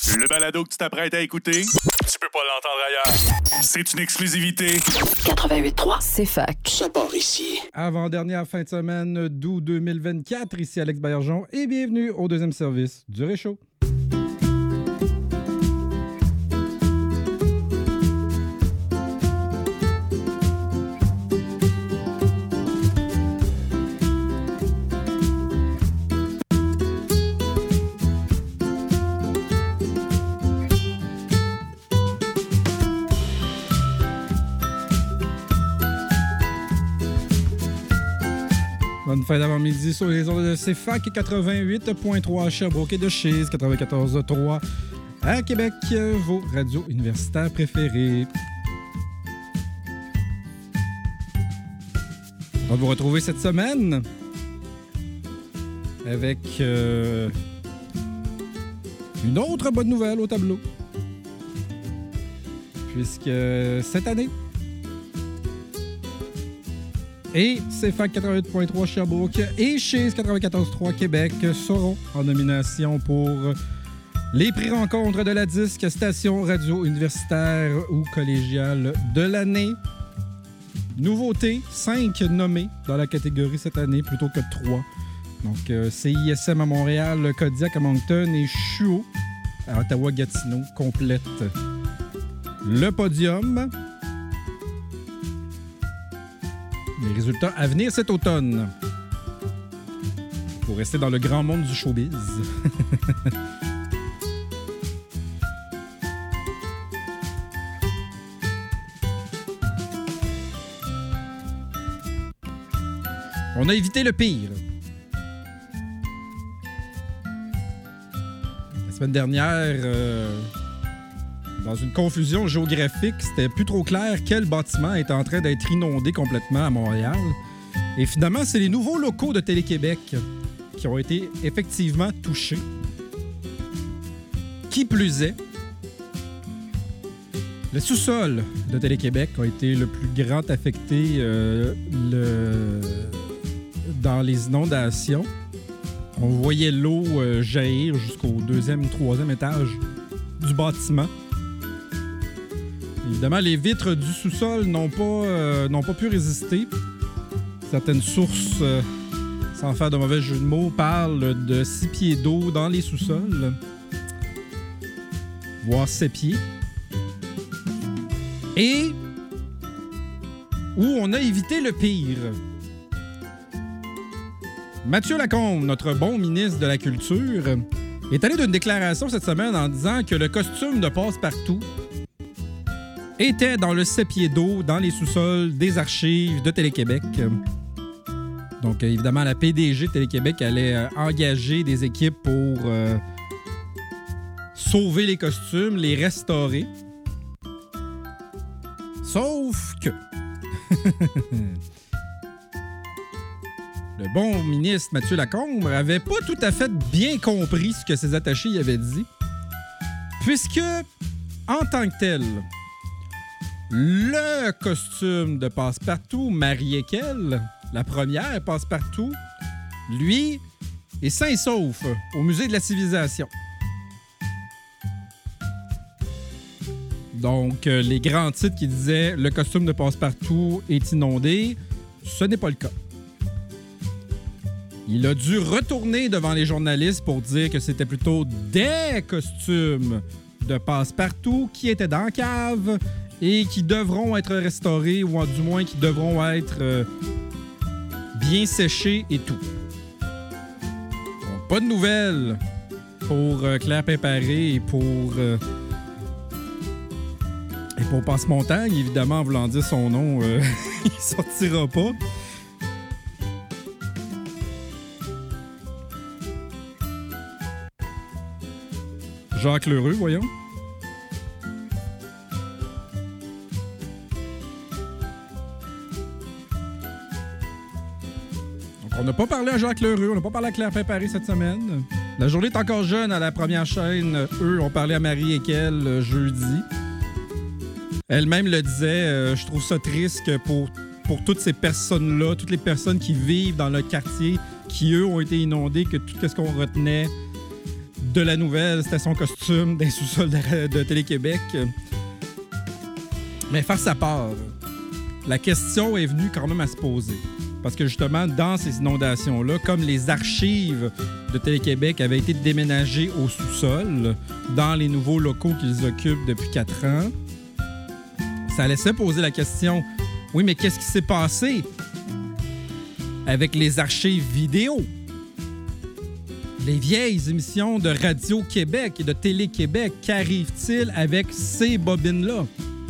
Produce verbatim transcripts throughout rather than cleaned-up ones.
Le balado que tu t'apprêtes à écouter, tu peux pas l'entendre ailleurs. C'est une exclusivité. quatre-vingt-huit trois, c'est fac. Ça part ici. Avant-dernière fin de semaine d'août deux mille vingt-quatre, ici Alex Baillargeon et bienvenue au deuxième service du Réchaud. Bonne fin d'avant-midi sur les ondes de C F A C quatre-vingt-huit virgule trois à Sherbrooke et de Chise quatre-vingt-quatorze virgule trois à Québec, vos radios universitaires préférées. On va vous retrouver cette semaine avec euh, une autre bonne nouvelle au tableau. Puisque cette année, et C F A C quatre-vingt-huit virgule trois Sherbrooke et Chise quatre-vingt-quatorze virgule trois Québec seront en nomination pour les prix rencontres de la disque station radio universitaire ou collégiale de l'année. Nouveauté, cinq nommés dans la catégorie cette année plutôt que trois. Donc euh, C I S M à Montréal, Kodiak à Moncton et C H U O à Ottawa-Gatineau complètent le podium. Les résultats à venir cet automne. Pour rester dans le grand monde du showbiz. On a évité le pire. La semaine dernière, euh, dans une confusion géographique, c'était plus trop clair quel bâtiment est en train d'être inondé complètement à Montréal. Et finalement, c'est les nouveaux locaux de Télé-Québec qui ont été effectivement touchés. Qui plus est, le sous-sol de Télé-Québec a été le plus grand affecté euh, le... dans les inondations. On voyait l'eau euh, jaillir jusqu'au deuxième, troisième étage du bâtiment. Évidemment, les vitres du sous-sol n'ont pas, euh, n'ont pas pu résister. Certaines sources, euh, sans faire de mauvais jeu de mots, parlent de six pieds d'eau dans les sous-sols, voire sept pieds. Et où on a évité le pire. Mathieu Lacombe, notre bon ministre de la Culture, est allé d'une déclaration cette semaine en disant que le costume de Passe-Partout était dans le sept pieds d'eau dans les sous-sols des archives de Télé-Québec. Donc, évidemment, la P D G de Télé-Québec allait euh, engager des équipes pour euh, sauver les costumes, les restaurer. Sauf que... le bon ministre Mathieu Lacombe avait pas tout à fait bien compris ce que ses attachés y avaient dit. Puisque, en tant que tel... le costume de Passe-Partout, Marie-Équelle, la première Passe-Partout, lui, est sain et sauf au Musée de la Civilisation. Donc, euh, les grands titres qui disaient « Le costume de Passe-Partout est inondé », ce n'est pas le cas. Il a dû retourner devant les journalistes pour dire que c'était plutôt des costumes de Passe-Partout qui étaient dans la cave et qui devront être restaurés, ou du moins qui devront être euh, bien séchés et tout. Donc, pas de nouvelles pour euh, Claire Pimparé et pour, euh, et pour Passe-Montagne, évidemment, en voulant dire son nom, euh, il sortira pas. Jacques Lheureux, voyons. On n'a pas parlé à Jacques Lheureux, on n'a pas parlé à Claire Pimparé cette semaine. La journée est encore jeune à la première chaîne. Eux ont parlé à Marie-Équelle euh, jeudi. Elle-même le disait, euh, je trouve ça triste que pour, pour toutes ces personnes-là, toutes les personnes qui vivent dans le quartier, qui eux ont été inondées, que tout ce qu'on retenait de la nouvelle station costume des sous-sols de, de Télé-Québec. Mais faire sa part, la question est venue quand même à se poser. Parce que justement, dans ces inondations-là, comme les archives de Télé-Québec avaient été déménagées au sous-sol, dans les nouveaux locaux qu'ils occupent depuis quatre ans, ça laissait poser la question, oui, mais qu'est-ce qui s'est passé avec les archives vidéo? Les vieilles émissions de Radio-Québec et de Télé-Québec, qu'arrive-t-il avec ces bobines-là?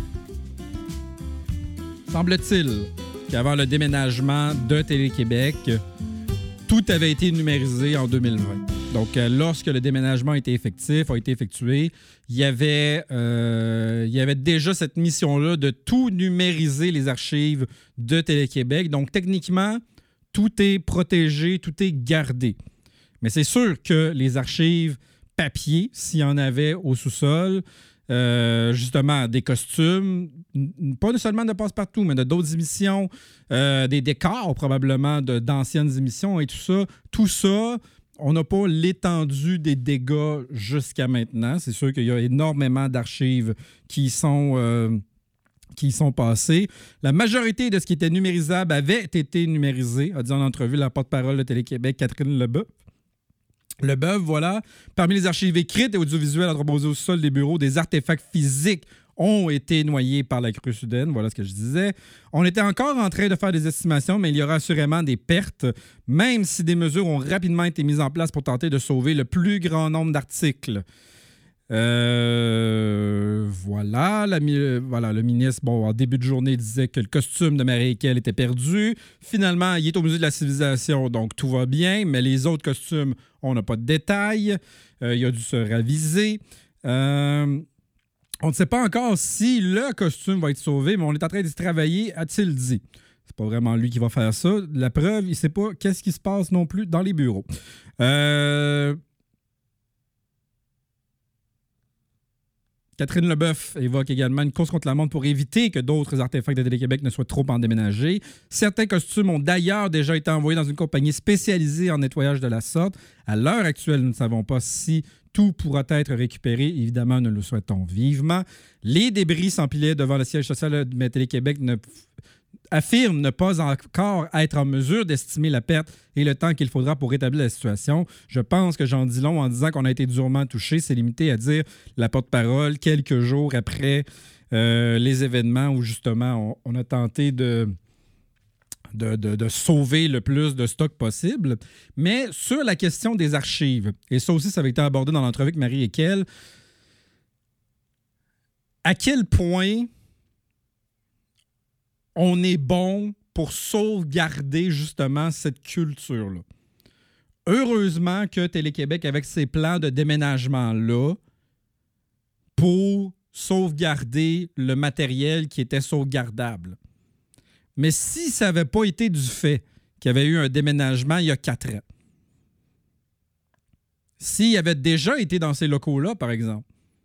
Semble-t-il qu'avant le déménagement de Télé-Québec, tout avait été numérisé en deux mille vingt. Donc, euh, lorsque le déménagement a été effectif, a été effectué, il y avait, euh, il y avait déjà cette mission-là de tout numériser les archives de Télé-Québec. Donc, techniquement, tout est protégé, tout est gardé. Mais c'est sûr que les archives papier, s'il y en avait au sous-sol, euh, justement, des costumes, pas seulement de Passe-Partout, mais de d'autres émissions, euh, des décors probablement de, d'anciennes émissions et tout ça, tout ça, on n'a pas l'étendue des dégâts jusqu'à maintenant. C'est sûr qu'il y a énormément d'archives qui sont... Euh, qui sont passés. La majorité de ce qui était numérisable avait été numérisé, a dit en entrevue la porte-parole de Télé-Québec, Catherine Leboeuf. Leboeuf, voilà. Parmi les archives écrites et audiovisuelles entreposées au sol des bureaux, des artefacts physiques ont été noyés par la crue soudaine. Voilà ce que je disais. On était encore en train de faire des estimations, mais il y aura assurément des pertes, même si des mesures ont rapidement été mises en place pour tenter de sauver le plus grand nombre d'articles. Euh, voilà, la, voilà, le ministre, bon, en début de journée, disait que le costume de Marie-Équelle était perdu. Finalement, il est au Musée de la Civilisation, donc tout va bien, mais les autres costumes, on n'a pas de détails. Euh, il a dû se raviser. Euh, on ne sait pas encore si le costume va être sauvé, mais on est en train d'y travailler, a-t-il dit. C'est pas vraiment lui qui va faire ça. La preuve, il ne sait pas qu'est-ce qui se passe non plus dans les bureaux. Euh... Catherine Leboeuf évoque également une course contre la montre pour éviter que d'autres artefacts de Télé-Québec ne soient trop endéménagés. Certains costumes ont d'ailleurs déjà été envoyés dans une compagnie spécialisée en nettoyage de la sorte. À l'heure actuelle, nous ne savons pas si tout pourra être récupéré. Évidemment, nous le souhaitons vivement. Les débris s'empilaient devant le siège social de Télé-Québec ne... affirme ne pas encore être en mesure d'estimer la perte et le temps qu'il faudra pour rétablir la situation. Je pense que j'en dis long en disant qu'on a été durement touché. C'est limité à dire la porte-parole quelques jours après euh, les événements où justement on, on a tenté de, de, de, de sauver le plus de stock possible. Mais sur la question des archives, et ça aussi ça avait été abordé dans l'entrevue avec Marie-Équelle, à quel point on est bon pour sauvegarder justement cette culture-là. Heureusement que Télé-Québec, avec ses plans de déménagement-là, pour sauvegarder le matériel qui était sauvegardable. Mais si ça n'avait pas été du fait qu'il y avait eu un déménagement il y a quatre ans, s'il avait déjà été dans ces locaux-là, par exemple,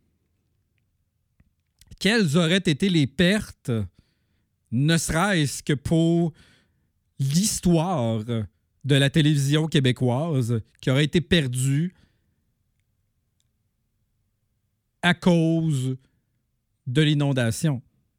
quelles auraient été les pertes, ne serait-ce que pour l'histoire de la télévision québécoise qui aurait été perdue à cause de l'inondation.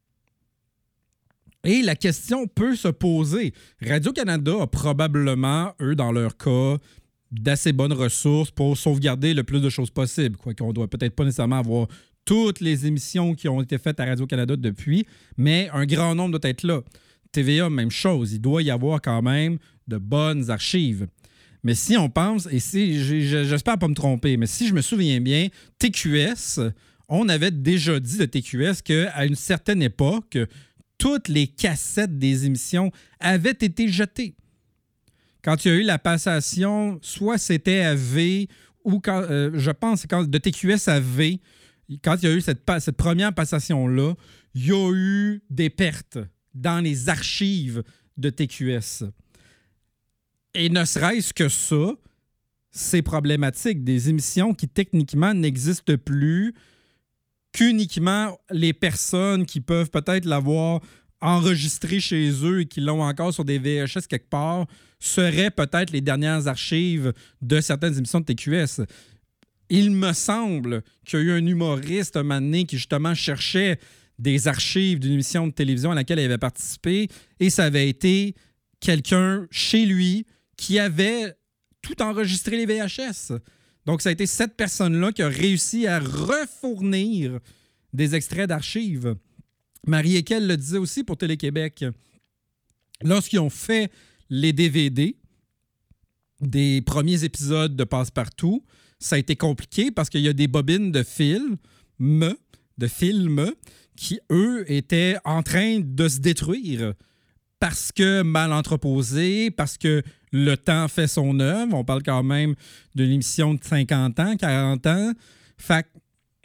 Et la question peut se poser. Radio-Canada a probablement, eux, dans leur cas, d'assez bonnes ressources pour sauvegarder le plus de choses possible. Quoique on ne doit peut-être pas nécessairement avoir toutes les émissions qui ont été faites à Radio-Canada depuis, mais un grand nombre doit être là. T V A, même chose. Il doit y avoir quand même de bonnes archives. Mais si on pense, et si j'espère pas me tromper, mais si je me souviens bien, T Q S, on avait déjà dit de T Q S qu'à une certaine époque, toutes les cassettes des émissions avaient été jetées. Quand il y a eu la passation, soit c'était à V, ou quand, euh, je pense quand, de T Q S à V, quand il y a eu cette, cette première passation-là, il y a eu des pertes dans les archives de T Q S. Et ne serait-ce que ça, c'est problématique. Des émissions qui, techniquement, n'existent plus, qu'uniquement les personnes qui peuvent peut-être l'avoir enregistré chez eux et qui l'ont encore sur des V H S quelque part, seraient peut-être les dernières archives de certaines émissions de T Q S. il me semble qu'il y a eu un humoriste un moment donné qui justement cherchait des archives d'une émission de télévision à laquelle il avait participé et ça avait été quelqu'un chez lui qui avait tout enregistré les V H S. Donc, ça a été cette personne-là qui a réussi à refournir des extraits d'archives. Marie Ekel le disait aussi pour Télé-Québec. Lorsqu'ils ont fait les D V D des premiers épisodes de Passe-Partout, ça a été compliqué parce qu'il y a des bobines de film, de films qui, eux, étaient en train de se détruire parce que mal entreposés, parce que le temps fait son œuvre. On parle quand même d'une émission de cinquante ans, quarante ans. Fait que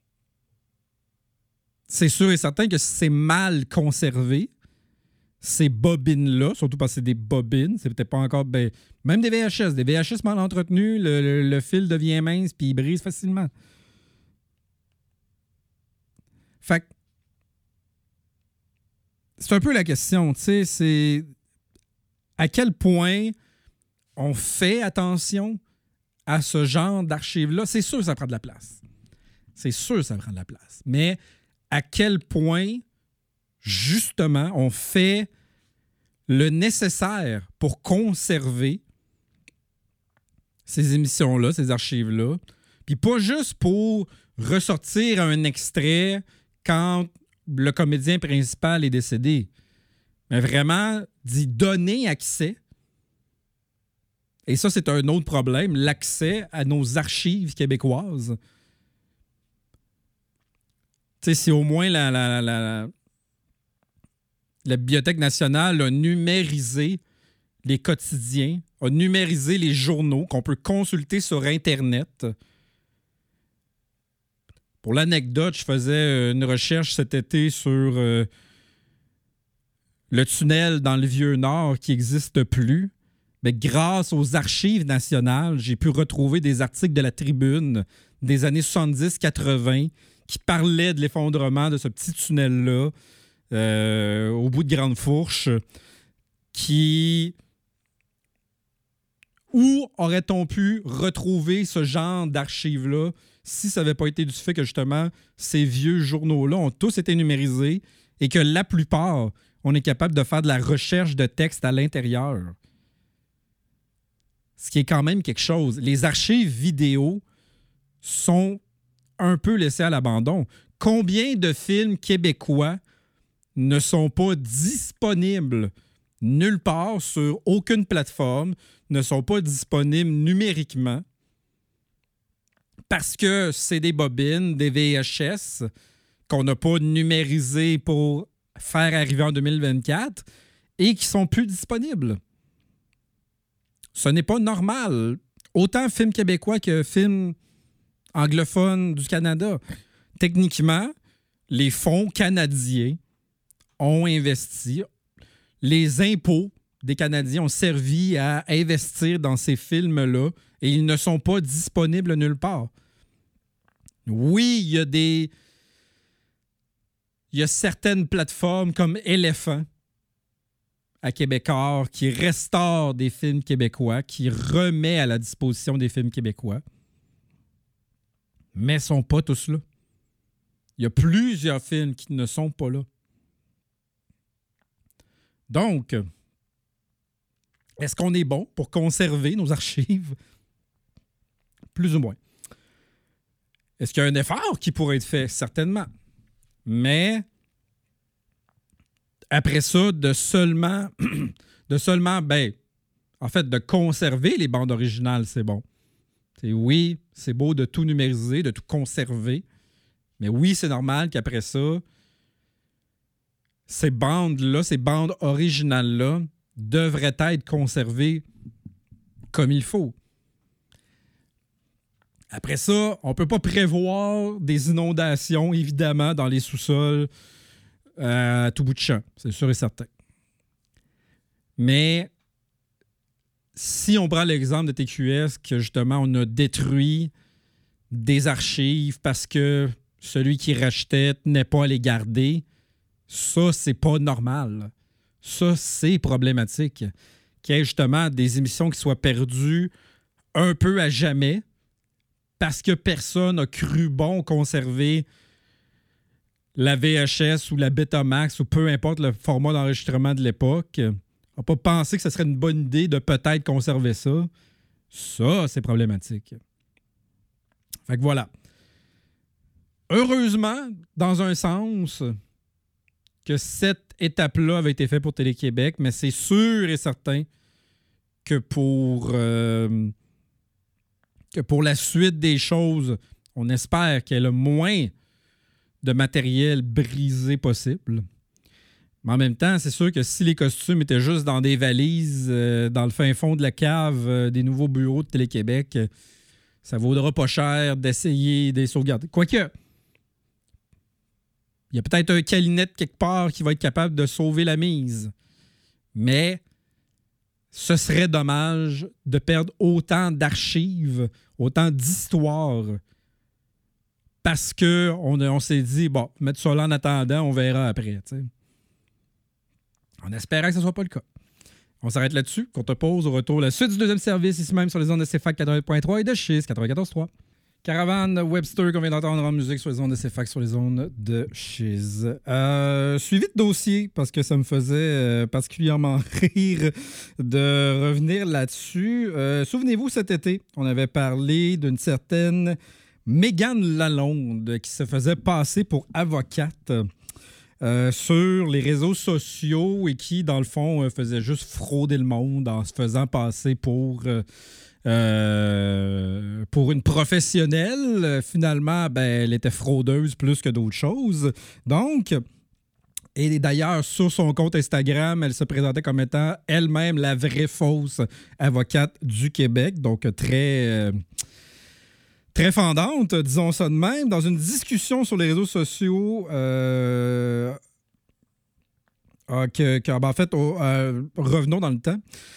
c'est sûr et certain que si c'est mal conservé, ces bobines-là, surtout parce que c'est des bobines, c'est peut-être pas encore... Ben, même des V H S, des V H S mal entretenus, le, le, le fil devient mince puis il brise facilement. Fait que c'est un peu la question, tu sais, c'est à quel point on fait attention à ce genre d'archives-là. C'est sûr que ça prend de la place. C'est sûr que ça prend de la place. Mais à quel point, justement, on fait le nécessaire pour conserver ces émissions-là, ces archives-là, puis pas juste pour ressortir un extrait quand le comédien principal est décédé, mais vraiment d'y donner accès. Et ça, c'est un autre problème, l'accès à nos archives québécoises. Tu sais, si au moins la, la, la, la, la Bibliothèque nationale a numérisé les quotidiens, a numérisé les journaux qu'on peut consulter sur Internet. Pour l'anecdote, je faisais une recherche cet été sur euh, le tunnel dans le Vieux-Nord qui n'existe plus. Mais grâce aux archives nationales, j'ai pu retrouver des articles de la Tribune des années soixante-dix quatre-vingt qui parlaient de l'effondrement de ce petit tunnel-là euh, au bout de Grande Fourche. Qui... Où aurait-on pu retrouver ce genre d'archives-là si ça n'avait pas été du fait que, justement, ces vieux journaux-là ont tous été numérisés et que la plupart, on est capable de faire de la recherche de texte à l'intérieur. Ce qui est quand même quelque chose. Les archives vidéo sont un peu laissées à l'abandon. Combien de films québécois ne sont pas disponibles nulle part sur aucune plateforme, ne sont pas disponibles numériquement parce que c'est des bobines, des V H S qu'on n'a pas numérisées pour faire arriver en deux mille vingt-quatre et qui sont plus disponibles. Ce n'est pas normal. Autant film québécois que film anglophone du Canada. Techniquement, les fonds canadiens ont investi. Les impôts des Canadiens ont servi à investir dans ces films-là et ils ne sont pas disponibles nulle part. Oui, il y a des... Il y a certaines plateformes comme Éléphant à Québécois qui restaure des films québécois, qui remet à la disposition des films québécois. Mais ils ne sont pas tous là. Il y a plusieurs films qui ne sont pas là. Donc, est-ce qu'on est bon pour conserver nos archives? Plus ou moins. Est-ce qu'il y a un effort qui pourrait être fait? Certainement. Mais après ça, de seulement, de seulement, ben, en fait, de conserver les bandes originales, c'est bon. C'est, oui, c'est beau de tout numériser, de tout conserver. Mais oui, c'est normal qu'après ça, ces bandes-là, ces bandes originales-là devraient être conservées comme il faut. Après ça, on ne peut pas prévoir des inondations, évidemment, dans les sous-sols euh, à tout bout de champ. C'est sûr et certain. Mais si on prend l'exemple de T Q S, que justement, on a détruit des archives parce que celui qui rachetait n'est pas à les garder, ça, c'est pas normal. Ça, c'est problématique. Qu'il y ait justement des émissions qui soient perdues un peu à jamais parce que personne n'a cru bon conserver la V H S ou la Betamax ou peu importe le format d'enregistrement de l'époque. On n'a pas pensé que ce serait une bonne idée de peut-être conserver ça. Ça, c'est problématique. Fait que voilà. Heureusement, dans un sens, que cette étape-là avait été faite pour Télé-Québec, mais c'est sûr et certain que pour, euh, que pour la suite des choses, on espère qu'il y ait le moins de matériel brisé possible. Mais en même temps, c'est sûr que si les costumes étaient juste dans des valises, euh, dans le fin fond de la cave euh, des nouveaux bureaux de Télé-Québec, euh, ça vaudra pas cher d'essayer de les sauvegarder. Quoique, il y a peut-être un calinette quelque part qui va être capable de sauver la mise. Mais ce serait dommage de perdre autant d'archives, autant d'histoires, parce qu'on on s'est dit, bon, mettre ça là en attendant, on verra après. T'sais. En espérant que ce ne soit pas le cas. On s'arrête là-dessus. Courte pause, au retour, la suite du deuxième service, ici même sur les ondes de C F A C quatre-vingt-huit point trois et de Chiz quatre-vingt-quatorze point trois. Caravane Webster qu'on vient d'entendre en musique sur les ondes de C F A C sur les ondes de Chiz. Euh, suivi de dossier, parce que ça me faisait euh, particulièrement rire de revenir là-dessus. Euh, souvenez-vous, cet été, on avait parlé d'une certaine Mégane Lalonde qui se faisait passer pour avocate euh, sur les réseaux sociaux et qui, dans le fond, euh, faisait juste frauder le monde en se faisant passer pour... Euh, Euh, pour une professionnelle. Finalement, ben, elle était fraudeuse plus que d'autres choses. Donc, et d'ailleurs, sur son compte Instagram, elle se présentait comme étant elle-même la vraie fausse avocate du Québec. Donc, très... Euh, Très fendante, disons ça de même. Dans une discussion sur les réseaux sociaux, euh, euh, que, que, ben, en fait, oh, euh, revenons dans le temps.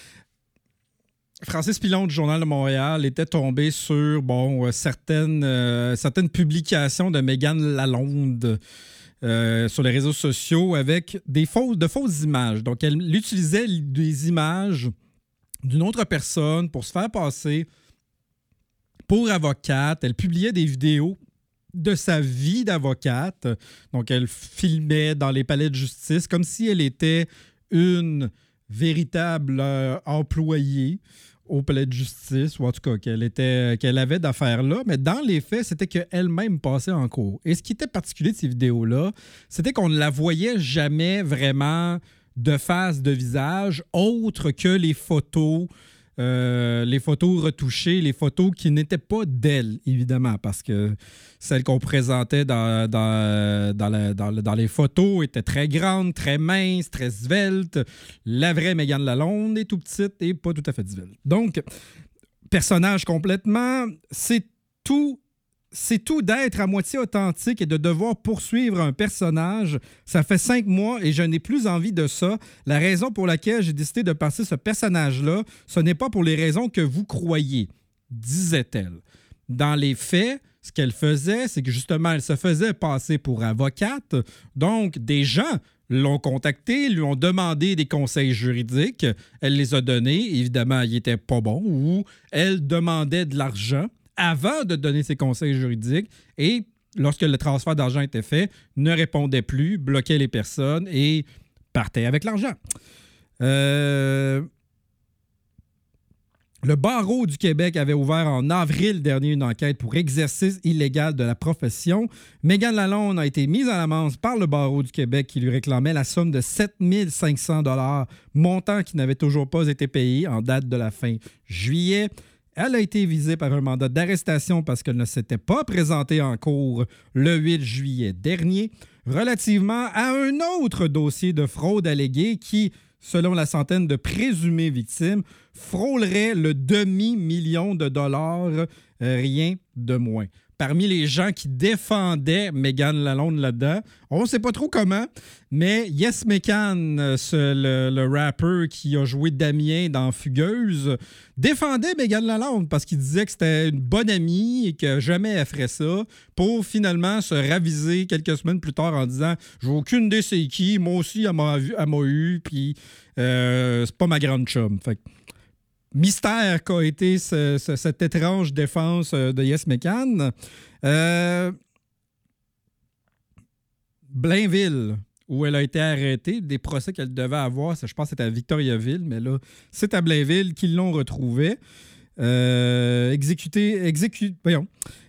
Francis Pilon du Journal de Montréal était tombé sur bon, euh, certaines, euh, certaines publications de Mégane Lalonde euh, sur les réseaux sociaux avec des fausses, de fausses images. Donc, elle utilisait des images d'une autre personne pour se faire passer pour avocate. Elle publiait des vidéos de sa vie d'avocate. Donc, elle filmait dans les palais de justice comme si elle était une véritable euh, employée au palais de justice, ou en tout cas qu'elle, était, qu'elle avait d'affaires là. Mais dans les faits, c'était qu'elle-même passait en cours. Et ce qui était particulier de ces vidéos-là, c'était qu'on ne la voyait jamais vraiment de face, de visage, autre que les photos Euh, les photos retouchées, les photos qui n'étaient pas d'elle, évidemment, parce que celles qu'on présentait dans, dans, dans, la, dans, dans les photos étaient très grandes, très minces, très sveltes. La vraie Mégane Lalonde est tout petite et pas tout à fait svelte. Donc, personnage complètement, c'est tout... C'est tout d'être à moitié authentique et de devoir poursuivre un personnage. Ça fait cinq mois et je n'ai plus envie de ça. La raison pour laquelle j'ai décidé de passer ce personnage-là, ce n'est pas pour les raisons que vous croyez, disait-elle. Dans les faits, ce qu'elle faisait, c'est que justement, elle se faisait passer pour avocate. Donc, des gens l'ont contactée, lui ont demandé des conseils juridiques. Elle les a donnés. Évidemment, ils n'étaient pas bons ou elle demandait de l'argent avant de donner ses conseils juridiques et, lorsque le transfert d'argent était fait, ne répondait plus, bloquait les personnes et partait avec l'argent. Euh... Le barreau du Québec avait ouvert en avril dernier une enquête pour exercice illégal de la profession. Mégane Lalonde a été mise en amende par le barreau du Québec qui lui réclamait la somme de sept mille cinq cents dollars, montant qui n'avait toujours pas été payé en date de la fin juillet. Elle a été visée par un mandat d'arrestation parce qu'elle ne s'était pas présentée en cours le huit juillet dernier, relativement à un autre dossier de fraude alléguée qui, selon la centaine de présumées victimes, frôlerait le demi-million de dollars, euh, rien de moins. Parmi les gens qui défendaient Mégane Lalonde là-dedans, on ne sait pas trop comment, mais Yes Mécan, ce, le, le rappeur qui a joué Damien dans Fugueuse, défendait Mégane Lalonde parce qu'il disait que c'était une bonne amie et que jamais elle ferait ça, pour finalement se raviser quelques semaines plus tard en disant « J'ai aucune idée c'est qui, moi aussi elle m'a, elle m'a eu, puis euh, c'est pas ma grande chum. » Fait que mystère qu'a été ce, ce, cette étrange défense de Yes McCann. Euh, Blainville, où elle a été arrêtée, des procès qu'elle devait avoir, ça, je pense que c'était à Victoriaville, mais là, c'est à Blainville qu'ils l'ont retrouvée. Euh, exécuté, exécuté, voyons.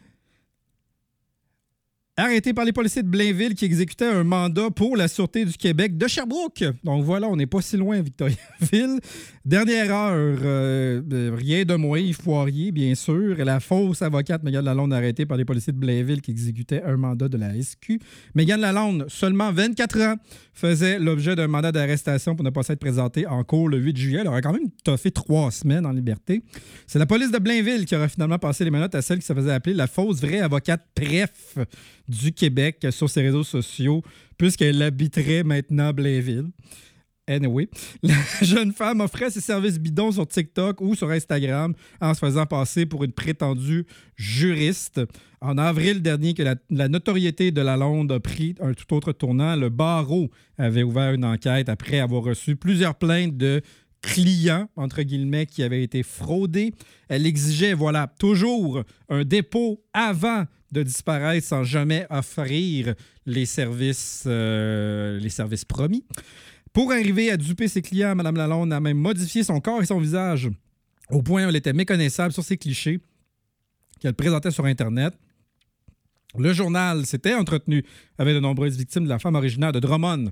Arrêté par les policiers de Blainville qui exécutaient un mandat pour la Sûreté du Québec de Sherbrooke. Donc voilà, on n'est pas si loin, Victoriaville. Dernière heure, euh, rien de moins, Foirier, bien sûr. La fausse avocate Mégane Lalonde arrêtée par les policiers de Blainville qui exécutaient un mandat de la S Q. Mégane Lalonde, seulement vingt-quatre ans, faisait l'objet d'un mandat d'arrestation pour ne pas s'être présentée en cours le huit juillet. Elle aurait quand même toffé trois semaines en liberté. C'est la police de Blainville qui aurait finalement passé les menottes à celle qui se faisait appeler la fausse vraie avocate Pref du Québec sur ses réseaux sociaux, puisqu'elle habiterait maintenant Blainville. Anyway, la jeune femme offrait ses services bidons sur TikTok ou sur Instagram en se faisant passer pour une prétendue juriste. En avril dernier, que la, la notoriété de Lalonde a pris un tout autre tournant, le barreau avait ouvert une enquête après avoir reçu plusieurs plaintes de clients, entre guillemets, qui avaient été fraudés. Elle exigeait, voilà, toujours un dépôt avant de disparaître sans jamais offrir les services, euh, les services promis. Pour arriver à duper ses clients, Mme Lalonde a même modifié son corps et son visage au point où elle était méconnaissable sur ses clichés qu'elle présentait sur Internet. Le journal s'était entretenu avec de nombreuses victimes de la femme originaire de Drummond.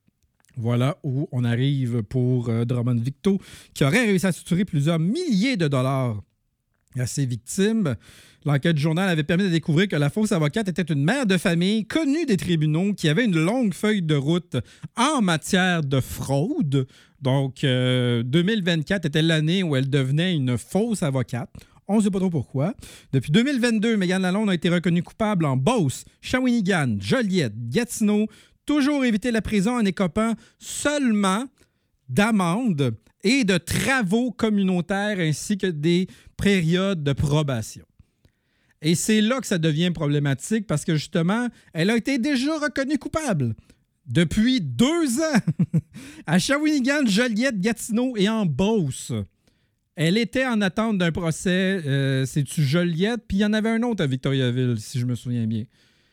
Voilà où on arrive pour euh, Drummond Victo, qui aurait réussi à suturer plusieurs milliers de dollars à ses victimes. L'enquête du journal avait permis de découvrir que la fausse avocate était une mère de famille connue des tribunaux qui avait une longue feuille de route en matière de fraude. Donc, euh, deux mille vingt-quatre était l'année où elle devenait une fausse avocate. On ne sait pas trop pourquoi. Depuis deux mille vingt-deux, Mégane Lalonde a été reconnue coupable en Beauce, Shawinigan, Joliette, Gatineau, toujours éviter la prison en écopant seulement d'amendes et de travaux communautaires ainsi que des périodes de probation. Et c'est là que ça devient problématique parce que justement, elle a été déjà reconnue coupable depuis deux ans à Shawinigan, Joliette, Gatineau et en Beauce. Elle était en attente d'un procès, euh, c'est-tu Joliette, puis il y en avait un autre à Victoriaville, si je me souviens bien.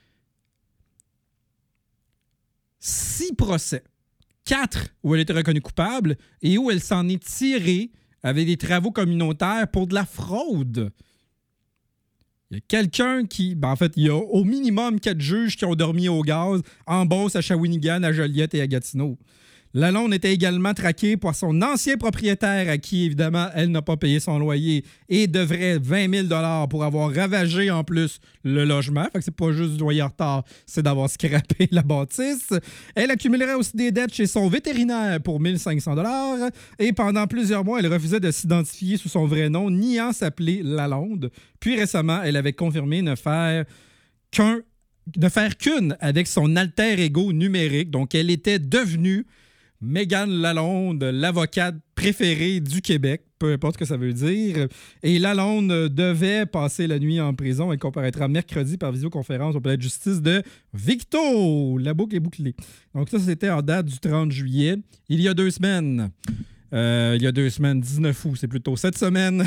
Six procès. Quatre où elle était reconnue coupable et où elle s'en est tirée avec des travaux communautaires pour de la fraude. Il y a quelqu'un qui... Ben en fait, il y a au minimum quatre juges qui ont dormi au gaz en Beauce, à Shawinigan, à Joliette et à Gatineau. Lalonde était également traquée par son ancien propriétaire à qui, évidemment, elle n'a pas payé son loyer et devrait vingt mille dollars pour avoir ravagé en plus le logement. Fait que c'est pas juste du loyer en retard, c'est d'avoir scrappé la bâtisse. Elle accumulerait aussi des dettes chez son vétérinaire pour mille cinq cents dollars et pendant plusieurs mois, elle refusait de s'identifier sous son vrai nom, niant s'appeler Lalonde. Puis récemment, elle avait confirmé ne faire qu'un, ne faire qu'une avec son alter ego numérique. Donc, elle était devenue Mégane Lalonde, l'avocate préférée du Québec, peu importe ce que ça veut dire. Et Lalonde devait passer la nuit en prison et comparaîtra mercredi par visioconférence au palais de justice de Victo. La boucle est bouclée. Donc ça, c'était en date du trente juillet. Il y a deux semaines. Euh, il y a deux semaines, dix-neuf août, c'est plutôt cette semaine.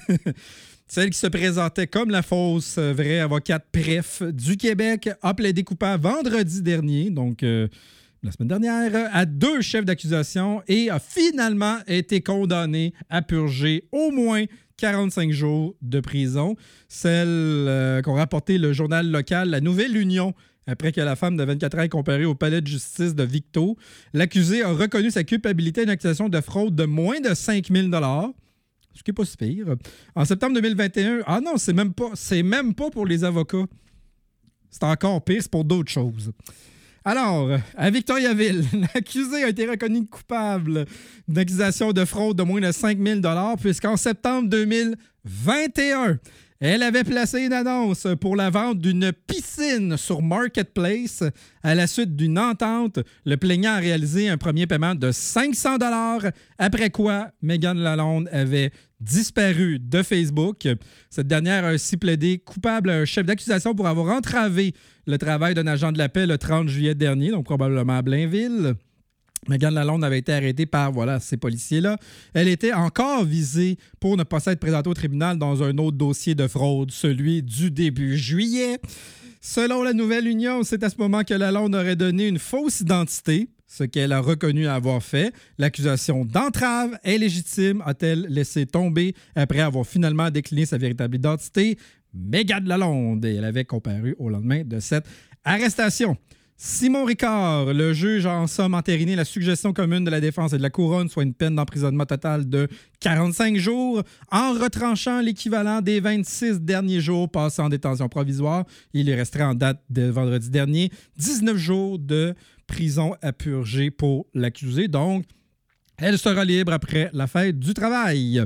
Celle qui se présentait comme la fausse vraie avocate Pref du Québec a plaidé coupable vendredi dernier, donc... Euh, la semaine dernière, à deux chefs d'accusation et a finalement été condamné à purger au moins quarante-cinq jours de prison. Celle euh, qu'ont rapporté le journal local La Nouvelle Union après que la femme de vingt-quatre ans ait comparé au palais de justice de Victo. L'accusé a reconnu sa culpabilité à une accusation de fraude de moins de cinq mille dollars. Ce qui n'est pas si pire. En septembre deux mille vingt et un, ah non, c'est même pas, c'est même pas pour les avocats. C'est encore pire, c'est pour d'autres choses. Alors, à Victoriaville, l'accusé a été reconnu coupable d'accusation de fraude de moins de cinq mille dollars puisqu'en septembre deux mille vingt et un, elle avait placé une annonce pour la vente d'une piscine sur Marketplace. À la suite d'une entente, le plaignant a réalisé un premier paiement de cinq cents dollars, après quoi Mégane Lalonde avait disparu de Facebook. Cette dernière a aussi plaidé coupable à un chef d'accusation pour avoir entravé le travail d'un agent de la paix le trente juillet dernier, donc probablement à Blainville. Mégane Lalonde avait été arrêtée par voilà, ces policiers-là. Elle était encore visée pour ne pas s'être présentée au tribunal dans un autre dossier de fraude, celui du début juillet. Selon la Nouvelle Union, c'est à ce moment que Lalonde aurait donné une fausse identité, ce qu'elle a reconnu avoir fait. L'accusation d'entrave est légitime, a-t-elle laissé tomber après avoir finalement décliné sa véritable identité, Mégane Lalonde. Et elle avait comparu au lendemain de cette arrestation. Simon Ricard, le juge a en somme entériné la suggestion commune de la défense et de la couronne, soit une peine d'emprisonnement totale de quarante-cinq jours, en retranchant l'équivalent des vingt-six derniers jours passés en détention provisoire. Il lui resterait en date de vendredi dernier dix-neuf jours de prison à purger pour l'accusé. Donc, elle sera libre après la fête du travail.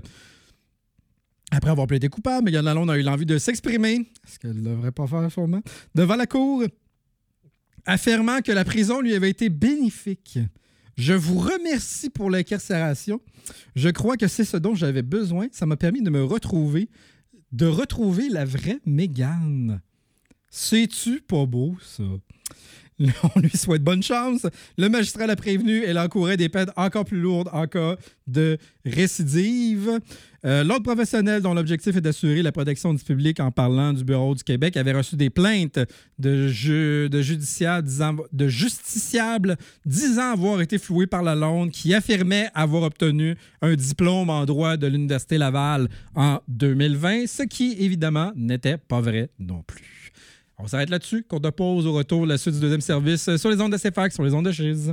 Après avoir plaidé coupable, Mégane Lalonde a eu l'envie de s'exprimer, ce qu'elle ne devrait pas faire sûrement, devant la cour, affirmant que la prison lui avait été bénéfique. Je vous remercie pour l'incarcération. Je crois que c'est ce dont j'avais besoin. Ça m'a permis de me retrouver, de retrouver la vraie Mégane. C'est-tu pas beau, ça? On lui souhaite bonne chance. Le magistrat l'a prévenu, elle encourait des peines encore plus lourdes en cas de récidive. Euh, l'autre professionnel dont l'objectif est d'assurer la protection du public en parlant du Bureau du Québec avait reçu des plaintes de, ju- de, judiciaires disant, de justiciables disant avoir été floués par Lalonde, qui affirmait avoir obtenu un diplôme en droit de l'Université Laval en deux mille vingt, ce qui, évidemment, n'était pas vrai non plus. On s'arrête là-dessus. Courte de pause, au retour, la suite du deuxième service sur les ondes de C F A C, sur les ondes de Chiz.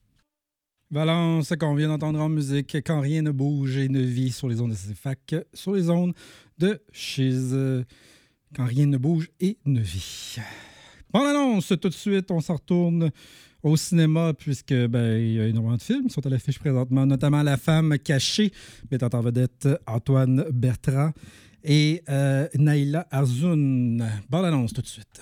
Valence, qu'on vient d'entendre en musique, Quand rien ne bouge et ne vit sur les ondes de C F A C, sur les ondes de Chiz. Quand rien ne bouge et ne vit. Bon, annonce, tout de suite, on s'en retourne au cinéma, puisque ben, il y a énormément de films qui sont à l'affiche présentement, notamment La femme cachée, mettant en vedette Antoine Bertrand et euh, Naïla Arzoun. Bonne annonce tout de suite.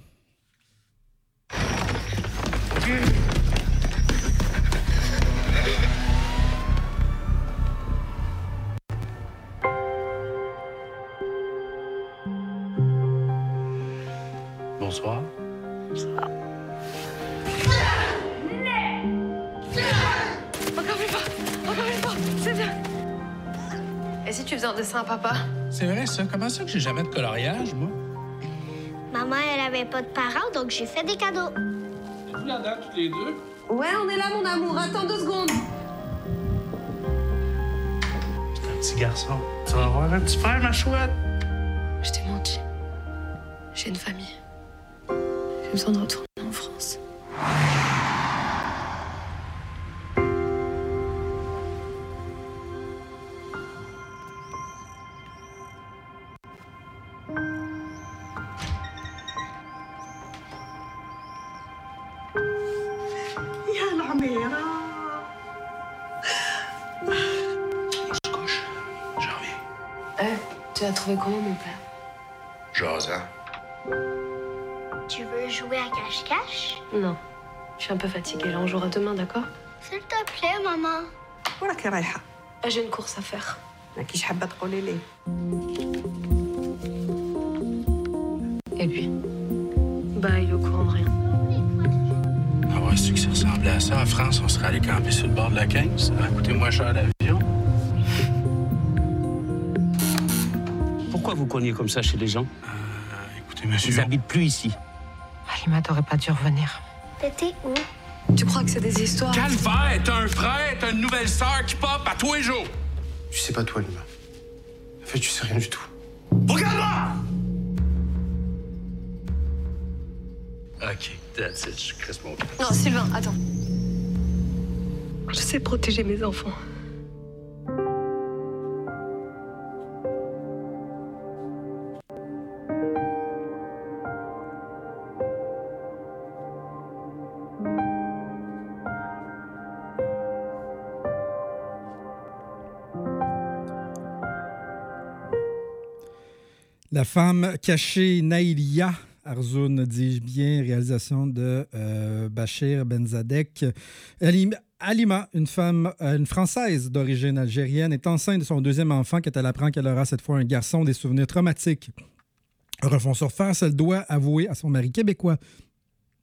Bonsoir. Bonsoir. Encore plus fort! Encore plus fort! C'est bien! Et si tu faisais un dessin à papa? C'est vrai, ça. Comment ça que j'ai jamais de coloriage, moi? Maman, elle avait pas de parents, donc j'ai fait des cadeaux. Êtes-vous là-dedans, toutes les deux? Ouais, on est là, mon amour. Attends deux secondes. C'est un petit garçon. Tu vas avoir un petit frère, ma chouette? Je t'ai menti. J'ai une famille. J'ai besoin de retourner en France. Je couche. Je reviens. Eh, tu l'as trouvé comment, mon père? Jasant. Tu veux jouer à cache-cache? Non. Je suis un peu fatiguée. Là, on jouera demain, d'accord? S'il te plaît, maman. وراكي رايحة؟ Ah, j'ai une course à faire. ماكيش حابة تقولي لي؟ Et lui? Bah, il est au courant de rien. Avoir su que ça ressemblait à ça en France, on serait allé camper sur le bord de la quinze. Ça a coûté moins cher l'avion. Pourquoi vous cognez comme ça chez les gens? Euh, écoutez, monsieur... Ils n'habitent plus ici. Alima, t'aurais pas dû revenir. T'étais où? Tu crois que c'est des histoires? Calvaire, t'as un frère, t'as une nouvelle sœur qui pop à tous les jours. Tu sais pas toi, Lima. En fait, tu sais rien du tout. Regarde-moi! OK, that's it. Je crisse mon... Non, Sylvain, attends. Je sais protéger mes enfants. La femme cachée, Naïlia Arzoun, dis-je bien, réalisation de euh, Bachir Benzadek. Alima, Alima, une femme, euh, une Française d'origine algérienne, est enceinte de son deuxième enfant quand elle apprend qu'elle aura cette fois un garçon. Des souvenirs traumatiques refont surface. Elle doit avouer à son mari québécois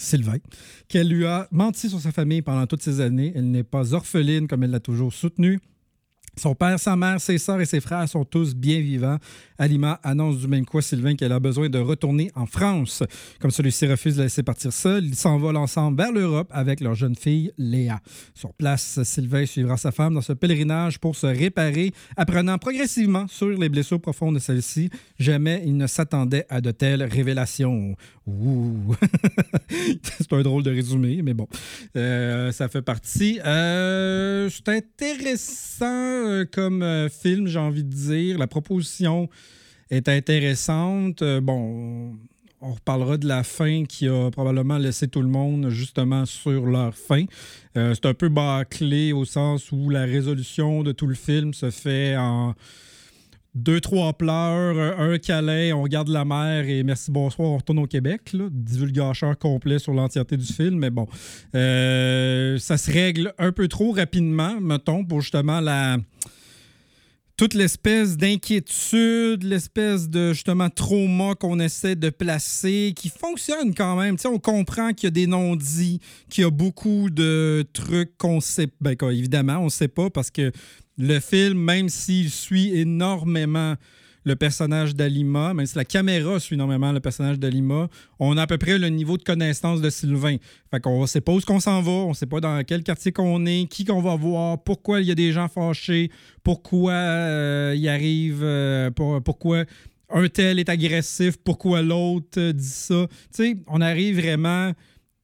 Sylvain, qu'elle lui a menti sur sa famille pendant toutes ces années. Elle n'est pas orpheline comme elle l'a toujours soutenu. Son père, sa mère, ses sœurs et ses frères sont tous bien vivants. Alima annonce du même coup à Sylvain qu'elle a besoin de retourner en France. Comme celui-ci refuse de la laisser partir seul, ils s'envolent ensemble vers l'Europe avec leur jeune fille, Léa. Sur place, Sylvain suivra sa femme dans ce pèlerinage pour se réparer, apprenant progressivement sur les blessures profondes de celle-ci. Jamais il ne s'attendait à de telles révélations. Ouh! C'est un drôle de résumé, mais bon, euh, ça fait partie. Euh, c'est intéressant comme euh, film, j'ai envie de dire. La proposition est intéressante. Euh, bon, on reparlera de la fin qui a probablement laissé tout le monde justement sur leur fin. Euh, c'est un peu bâclé au sens où la résolution de tout le film se fait en deux, trois pleurs, un câlin, on regarde la mer et merci, bonsoir, on retourne au Québec. Là. Divulgateur complet sur l'entièreté du film, mais bon. Euh, ça se règle un peu trop rapidement, mettons, pour justement la... toute l'espèce d'inquiétude, l'espèce de, justement, trauma qu'on essaie de placer, qui fonctionne quand même. Tu sais, on comprend qu'il y a des non-dits, qu'il y a beaucoup de trucs qu'on sait... Ben, évidemment, on ne sait pas parce que le film, même s'il suit énormément le personnage d'Alima, même si la caméra suit énormément le personnage d'Alima, on a à peu près le niveau de connaissance de Sylvain. Fait qu'on ne sait pas où qu'on s'en va, on ne sait pas dans quel quartier qu'on est, qui qu'on va voir, pourquoi il y a des gens fâchés, pourquoi euh, il arrive, euh, pour, pourquoi un tel est agressif, pourquoi l'autre euh, dit ça. Tu sais, on arrive vraiment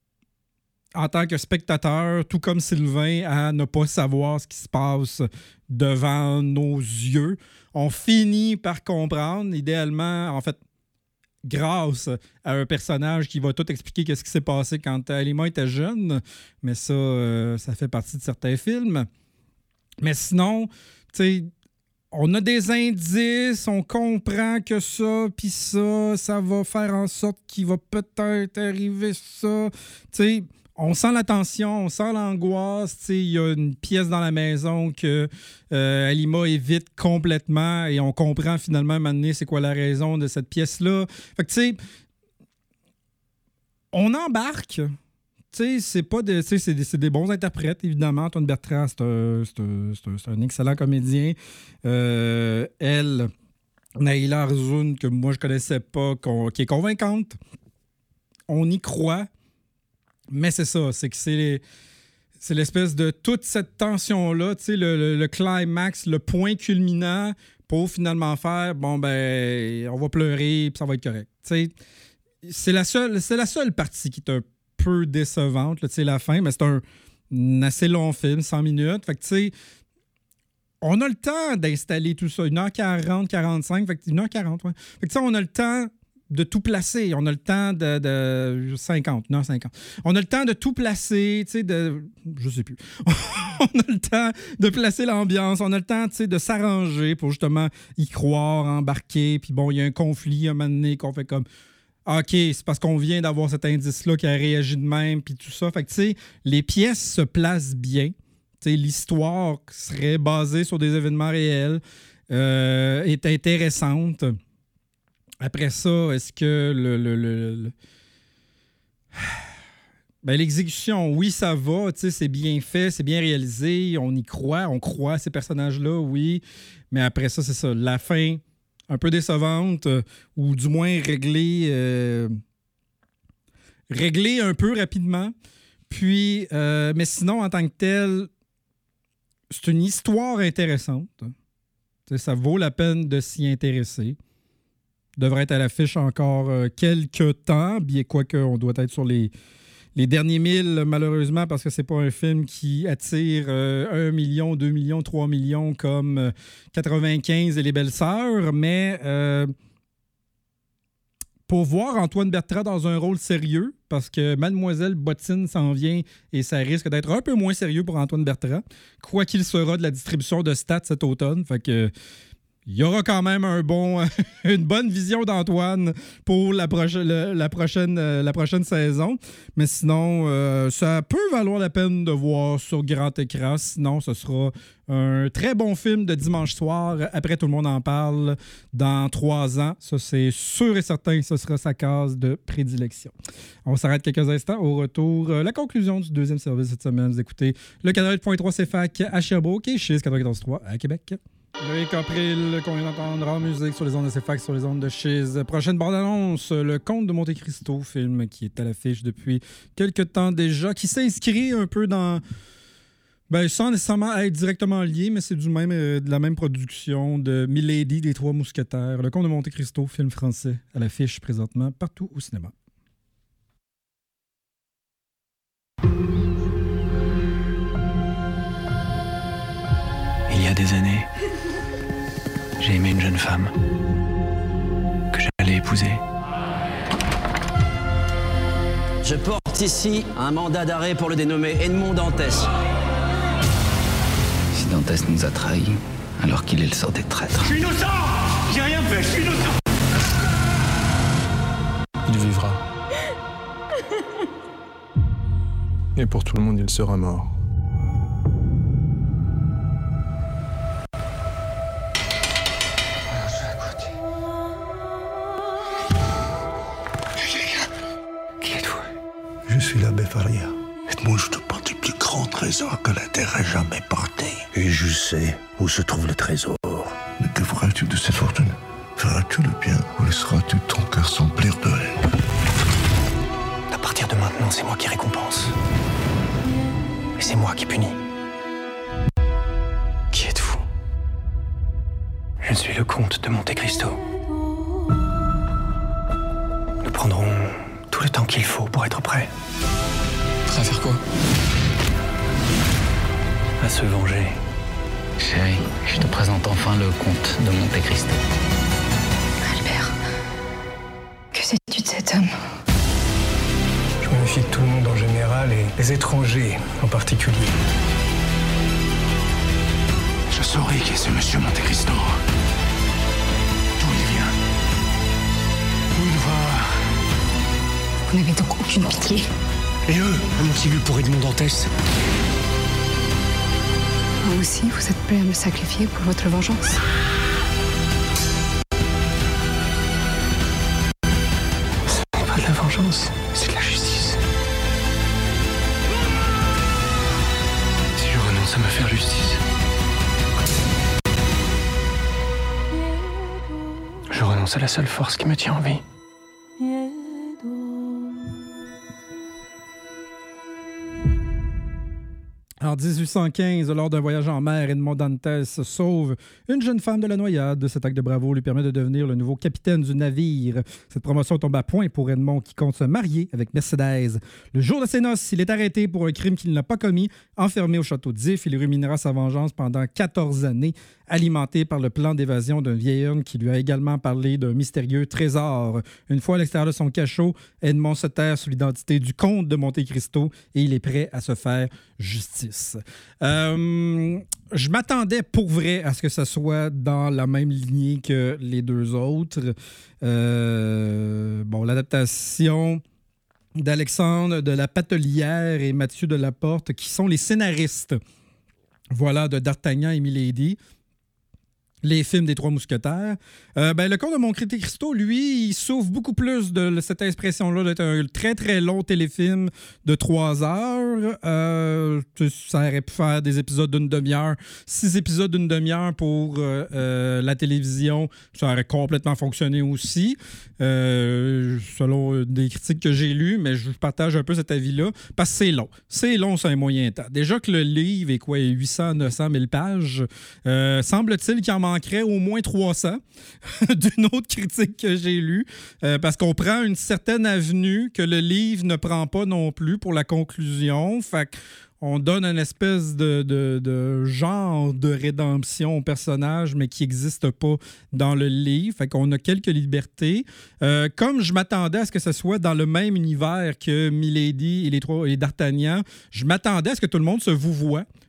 en tant que spectateur, tout comme Sylvain, à ne pas savoir ce qui se passe devant nos yeux. On finit par comprendre, idéalement, en fait, grâce à un personnage qui va tout expliquer qu'est-ce qui s'est passé quand Alima était jeune. Mais ça, euh, ça fait partie de certains films. Mais sinon, tu sais, on a des indices, on comprend que ça, puis ça, ça va faire en sorte qu'il va peut-être arriver ça. Tu sais, on sent la tension, on sent l'angoisse. Il y a une pièce dans la maison que euh, Alima évite complètement et on comprend finalement à un moment donné c'est quoi la raison de cette pièce-là. Fait que tu sais, on embarque. Tu sais, c'est pas de, c'est, des, c'est des bons interprètes, évidemment. Antoine Bertrand, c'est un, c'est un, c'est un, c'est un excellent comédien. Euh, elle, Naïla Arzoun, que moi je connaissais pas, qui est convaincante. On y croit. Mais c'est ça, c'est que c'est, c'est l'espèce de toute cette tension-là, tu sais, le, le, le climax, le point culminant pour finalement faire, bon, ben, on va pleurer puis ça va être correct. Tu sais, c'est la seule, c'est la seule partie qui est un peu décevante, là, tu sais, la fin, mais c'est un, un assez long film, cent minutes. Fait que, tu sais, on a le temps d'installer tout ça, une heure quarante, quarante-cinq, fait que une heure quarante, ouais. Fait que, tu sais, on a le temps de tout placer. On a le temps de, de cinquante, une heure cinquante. On a le temps de tout placer, tu sais, de... Je sais plus. On a le temps de placer l'ambiance. On a le temps, tu sais, de s'arranger pour justement y croire, embarquer. Puis bon, il y a un conflit à un moment donné qu'on fait comme... OK, c'est parce qu'on vient d'avoir cet indice-là qui a réagi de même, puis tout ça. Fait que, tu sais, les pièces se placent bien. Tu sais, l'histoire serait basée sur des événements réels, euh, est intéressante. Après ça, est-ce que le, le, le, le... Ben, l'exécution, oui, ça va, tu sais, c'est bien fait, c'est bien réalisé, on y croit, on croit à ces personnages-là, oui, mais après ça, c'est ça, la fin un peu décevante, euh, ou du moins réglée, euh, réglée un peu rapidement, puis, euh, mais sinon, en tant que tel, c'est une histoire intéressante, tu sais, ça vaut la peine de s'y intéresser. Devrait être à l'affiche encore euh, quelques temps, bien quoique on doit être sur les, les derniers mille, malheureusement, parce que c'est pas un film qui attire euh, un million, deux millions, trois millions comme euh, quatre-vingt-quinze et Les Belles-Sœurs, mais euh, pour voir Antoine Bertrand dans un rôle sérieux, parce que Mademoiselle Bottine s'en vient et ça risque d'être un peu moins sérieux pour Antoine Bertrand, quoi qu'il sera de la distribution de stats cet automne, fait que il y aura quand même un bon, une bonne vision d'Antoine pour la, proche, le, la, prochaine, euh, la prochaine saison. Mais sinon, euh, ça peut valoir la peine de voir sur grand écran. Sinon, ce sera un très bon film de dimanche soir. Après, tout le monde en parle dans trois ans. Ça, c'est sûr et certain que ce sera sa case de prédilection. On s'arrête quelques instants. Au retour, euh, la conclusion du deuxième service cette semaine. Vous écoutez le quatre-vingt-huit point trois C F A C à Sherbrooke et chez quatre-vingt-quatorze point trois à Québec. Loïc April, qu'on vient d'entendre en musique sur les ondes de C F A C, sur les ondes de Chiz. Prochaine bande-annonce, Le Comte de Monte Cristo, film qui est à l'affiche depuis quelques temps déjà, qui s'inscrit un peu dans... Ben, sans nécessairement être directement lié, mais c'est du même, euh, de la même production de Milady des Trois Mousquetaires. Le Comte de Monte Cristo, film français, à l'affiche présentement partout au cinéma. Il y a des années, j'ai aimé une jeune femme que j'allais épouser. Je porte ici un mandat d'arrêt pour le dénommer Edmond Dantès. Si Dantès nous a trahis, alors qu'il est le sort des traîtres. Je suis innocent! J'ai rien fait, je suis innocent! Il vivra. Et pour tout le monde, il sera mort. Je suis l'abbé Faria. Edmond, je te porte les plus grands trésors que la terre ait jamais portés. Et je sais où se trouve le trésor. Mais que feras-tu de cette fortune? Feras-tu le bien ou laisseras-tu ton cœur s'emplir de haine? À partir de maintenant, c'est moi qui récompense. Et c'est moi qui punis. Qui êtes-vous? Je suis le comte de Monte Cristo. Nous prendrons tout le temps qu'il faut pour être prêts. Prêt à faire quoi? À se venger. Chérie, je te présente enfin le comte de Monte Cristo. Albert, que sais-tu de cet homme? Je me méfie de tout le monde en général et des étrangers en particulier. Je saurai qui est ce monsieur Monte Cristo. D'où il vient? Où il va? Vous n'avez donc aucune pitié. Et eux, ont-ils eu pour Edmond Dantès? Vous aussi, vous êtes prêt à me sacrifier pour votre vengeance? Ce n'est pas de la vengeance, c'est de la justice. Si je renonce à me faire justice, je renonce à la seule force qui me tient en vie. En dix-huit cent quinze, lors d'un voyage en mer, Edmond Dantès sauve une jeune femme de la noyade. Cet acte de bravoure lui permet de devenir le nouveau capitaine du navire. Cette promotion tombe à point pour Edmond qui compte se marier avec Mercedes. Le jour de ses noces, il est arrêté pour un crime qu'il n'a pas commis. Enfermé au château d'If, il ruminera sa vengeance pendant quatorze années, alimenté par le plan d'évasion d'un vieil homme qui lui a également parlé d'un mystérieux trésor. Une fois à l'extérieur de son cachot, Edmond se terre sous l'identité du comte de Monte Cristo et il est prêt à se faire justice. Euh, je m'attendais pour vrai à ce que ça soit dans la même lignée que les deux autres. Euh, bon, l'adaptation d'Alexandre de la Patelière et Mathieu Delaporte, qui sont les scénaristes, voilà, de D'Artagnan et Milady, les films des Trois Mousquetaires. Euh, ben, le Comte de Monte Cristo, lui, il souffre beaucoup plus de cette expression-là d'être un très, très long téléfilm de trois heures. Euh, ça aurait pu faire des épisodes d'une demi-heure. Six épisodes d'une demi-heure pour euh, euh, la télévision, ça aurait complètement fonctionné aussi, euh, selon des critiques que j'ai lues, mais je partage un peu cet avis-là, parce que c'est long. C'est long, c'est un moyen temps. Déjà que le livre est quoi, huit cents, neuf cent mille pages, euh, semble-t-il qu'il en manquerait au moins trois cents d'une autre critique que j'ai lue, euh, parce qu'on prend une certaine avenue que le livre ne prend pas non plus pour la conclusion. Fait qu'on donne une espèce de, de, de genre de rédemption au personnage, mais qui n'existe pas dans le livre. Fait qu'on a quelques libertés. Euh, comme je m'attendais à ce que ce soit dans le même univers que Milady et les trois et D'Artagnan, je m'attendais à ce que tout le monde se vouvoie.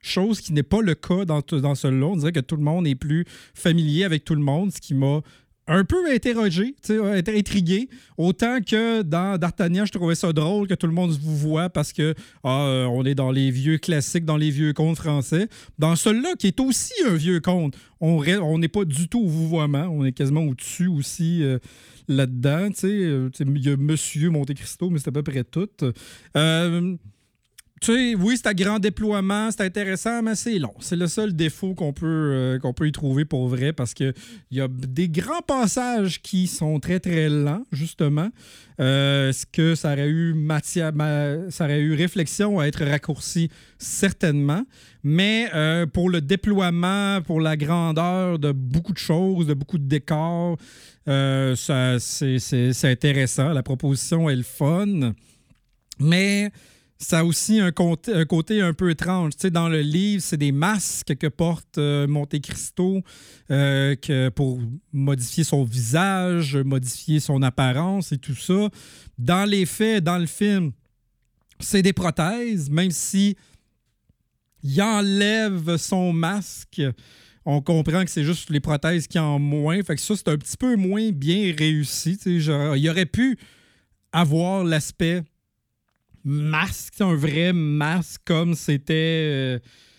chose qui n'est pas le cas dans, dans celui-là. On dirait que tout le monde est plus familier avec tout le monde, ce qui m'a un peu interrogé, intrigué. Autant que dans D'Artagnan, je trouvais ça drôle que tout le monde vous voit parce que ah, euh, on est dans les vieux classiques, dans les vieux contes français. Dans celui-là, qui est aussi un vieux conte, on n'est pas du tout au vouvoiement. On est quasiment au-dessus aussi euh, là-dedans. Il y a Monsieur Monte Cristo, mais c'est à peu près tout. Euh, Tu sais, oui, c'est à grand déploiement, c'est intéressant, mais c'est long. C'est le seul défaut qu'on peut, euh, qu'on peut y trouver pour vrai parce qu'il y a des grands passages qui sont très, très lents, justement. Euh, est-ce que ça aurait eu matière, ma, ça aurait eu réflexion à être raccourci? Certainement. Mais euh, pour le déploiement, pour la grandeur de beaucoup de choses, de beaucoup de décors, euh, ça, c'est, c'est, c'est intéressant. La proposition est le fun. Mais ça a aussi un côté, un côté un peu étrange. Tu sais, dans le livre, c'est des masques que porte euh, Monte Cristo euh, que pour modifier son visage, modifier son apparence et tout ça. Dans les faits, dans le film, c'est des prothèses, même si il enlève son masque. On comprend que c'est juste les prothèses qui en moins. Fait que ça, c'est un petit peu moins bien réussi. Tu sais, genre, il aurait pu avoir l'aspect masque, un vrai masque comme c'était euh,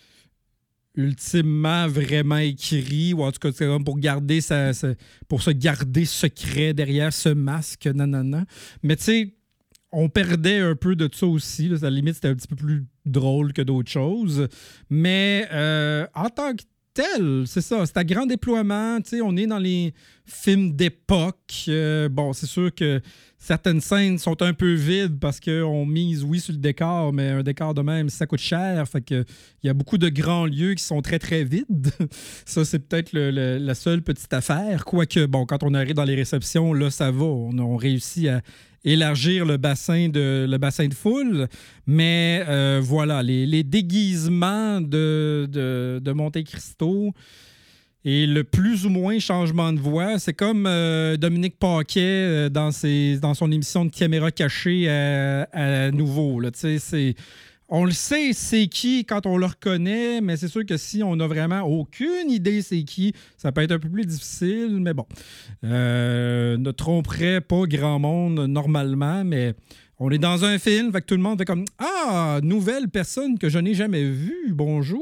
ultimement vraiment écrit, ou en tout cas c'est comme pour garder sa, sa, pour se garder secret derrière ce masque, nanana. Mais tu sais, on perdait un peu de ça aussi. Là, à la limite, c'était un petit peu plus drôle que d'autres choses. Mais euh, en tant que tel, c'est ça, c'est à grand déploiement. Tu sais, on est dans les films d'époque. Euh, bon, c'est sûr que certaines scènes sont un peu vides parce qu'on mise, oui, sur le décor, mais un décor de même, ça coûte cher. Fait que il y a beaucoup de grands lieux qui sont très, très vides. Ça, c'est peut-être le, le, la seule petite affaire. Quoique, bon, quand on arrive dans les réceptions, là, ça va. On, on réussit à élargir le bassin de, le bassin de foule. Mais euh, voilà, les, les déguisements de, de, de Monte Cristo et le plus ou moins changement de voix, c'est comme euh, Dominique Paquet euh, dans, ses, dans son émission de caméra cachée à, à nouveau. Là, c'est, on le sait c'est qui quand on le reconnaît, mais c'est sûr que si on n'a vraiment aucune idée c'est qui, ça peut être un peu plus difficile, mais bon. Euh, ne tromperait pas grand monde normalement, mais on est dans un film, fait que tout le monde fait comme « Ah, nouvelle personne que je n'ai jamais vue, bonjour ».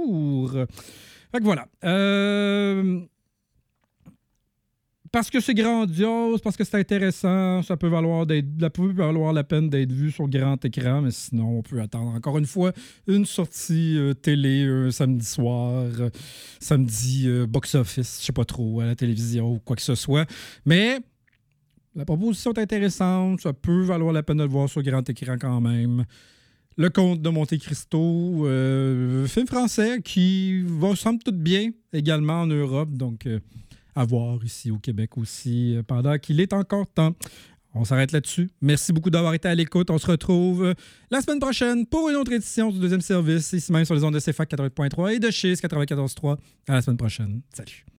Fait que voilà. Euh... Parce que c'est grandiose, parce que c'est intéressant, ça peut valoir, d'être, ça peut valoir la peine d'être vu sur grand écran, mais sinon, on peut attendre encore une fois une sortie euh, télé un samedi soir, euh, samedi euh, box-office, je sais pas trop, à la télévision ou quoi que ce soit. Mais la proposition est intéressante, ça peut valoir la peine de le voir sur grand écran quand même. Le Comte de Monte Cristo, euh, film français qui va somme toute bien également en Europe, donc euh, à voir ici au Québec aussi euh, pendant qu'il est encore temps. On s'arrête là-dessus. Merci beaucoup d'avoir été à l'écoute. On se retrouve la semaine prochaine pour une autre édition du deuxième service, ici même sur les ondes de C F A C quatre-vingts point trois et de Chiz quatre-vingt-quatorze point trois. À la semaine prochaine. Salut.